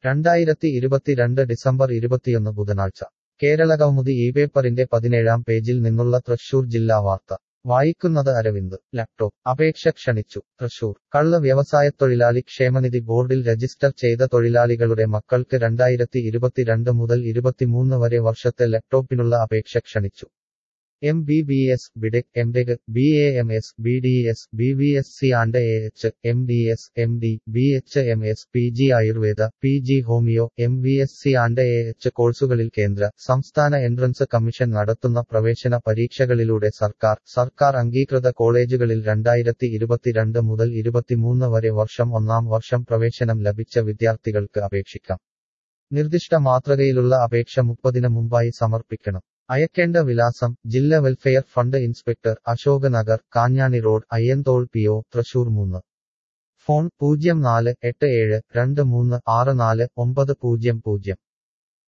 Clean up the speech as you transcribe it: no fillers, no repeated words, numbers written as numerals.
2022 December 21 ബുധനാഴ്ച കേരളകൗമുദി ഈ പേപ്പറിന്റെ 17-ാം പേജിൽ നിന്നുള്ള തൃശൂർ ജില്ലാ വാർത്ത വായിക്കുന്നത് അരവിന്ദ്. ലാപ്ടോപ്പ് അപേക്ഷ ക്ഷണിച്ചു. തൃശൂർ കള്ള് വ്യവസായത്തൊഴിലാളി ക്ഷേമനിധി ബോർഡിൽ രജിസ്റ്റർ ചെയ്ത തൊഴിലാളികളുടെ മക്കൾക്ക് 2022 മുതൽ 23 വരെ വർഷത്തെ ലാപ്ടോപ്പിനുള്ള അപേക്ഷ ക്ഷണിച്ചു. MBBS, BTech, MTech, BAMS, BDS, BVSC and AH, MDS, MD, BHMS, PG Ayurveda, PG homeo, MVSC and AH കോഴ്സുകളിൽ കേന്ദ്ര, സംസ്ഥാന എൻട്രൻസ് കമ്മീഷൻ നടത്തുന്ന പ്രവേശന പരീക്ഷകളിലൂടെ സർക്കാർ അംഗീകൃത കോളേജുകളിൽ 2022 മുതൽ 23 വരെ ഒന്നാം വർഷം പ്രവേശനം ലഭിച്ച വിദ്യാർത്ഥികൾക്ക് അപേക്ഷിക്കാം. നിർദ്ദിഷ്ട മാതൃകയിലുള്ള അപേക്ഷ 30-ന് മുമ്പായി സമർപ്പിക്കണം. അയക്കേണ്ട വിലാസം: ജില്ലാ welfare fund inspector, Ashok Nagar, Kanjani road, Ayyanthole PO, Thrissur 3. Phone: 0487236490.